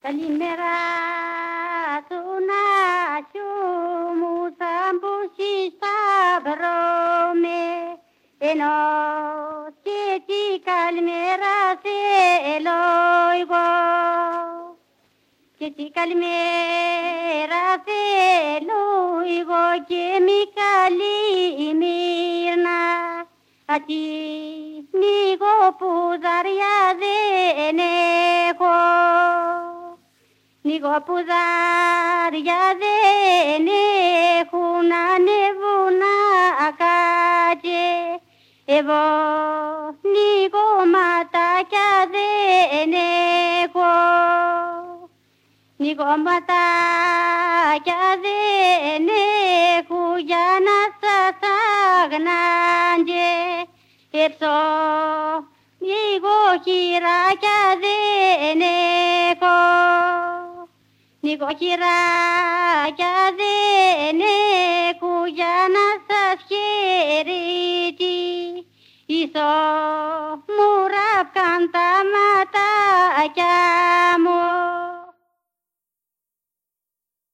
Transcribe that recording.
Καλημέρα του Νάσιου μου θα μπούσει σταυρό με ενώ και τι καλημέρα θέλω εγώ και τι καλημέρα θέλω εγώ και μη καλή μύρνα ατί νίγω που δαριά δεν έχω νίγω που δάρια δεν έχουν ανέβουν να κάτσε εγώ νίγω ματάκια δεν έχω νίγω ματάκια δεν έχω για να σας αγνάντζε έψω νίγω χειράκια δεν έχω νίγω χειράκια δεν έχω για να σας χαιρετεί ίσο μου ράφκαν τα ματάκια μου